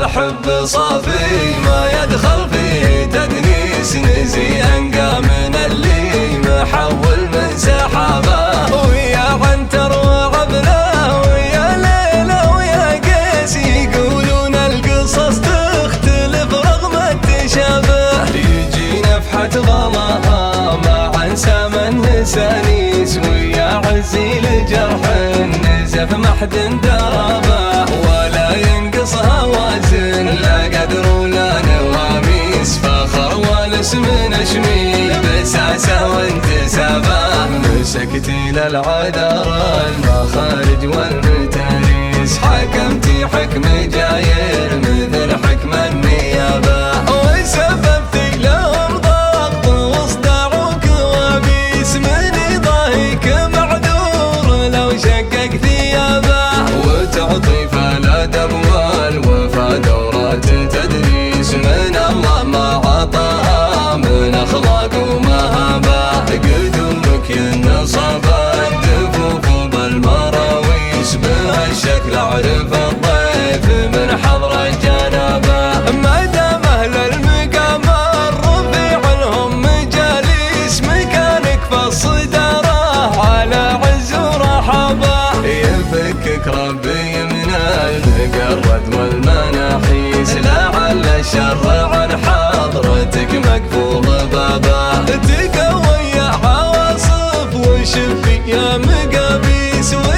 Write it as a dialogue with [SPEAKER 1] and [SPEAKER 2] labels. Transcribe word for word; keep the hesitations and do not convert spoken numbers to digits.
[SPEAKER 1] حب صافي ما يدخل فيه تدنيس، نزيها من اللي محول من سحابه، ويا عنتر وعبله ويا ليلى ويا قيس، يقولون القصص تختلف رغم التشابه، يجي نفحة ظلها ما عنسى من سانيس، ويا عزي لجرح النزف ما حد دربه، ولا ينقص هوازن لا قدر ولا نواميس، فخر والاسم نشمي بساسه وانتسابه، مسكتي للعذر المخارج والمتاريس، حكمتي حكم جاير مثل حكم النيابه، وسببتي لهم ضغط وصداع وكوابيس، من ضايق معذور لو شقق ثيابه، وتعطي فلا دبوال وفا دورات تدريس، من الله ما عطاها من اخلاق ومهابه، قدومك ينصب الدفوف بالمراويس، بهالشكل اعرف الضيف من حضر الجنابه، ما دام اهل المقام الرفيع لهم مجاليس، مكانك في الصداره على عز ورحابه، يفكك ربي من المقرد والمناحيس، لعل الشر عن حضرتك مقفول بابه، تقوي يا عواصف وشفي يا مقابيس.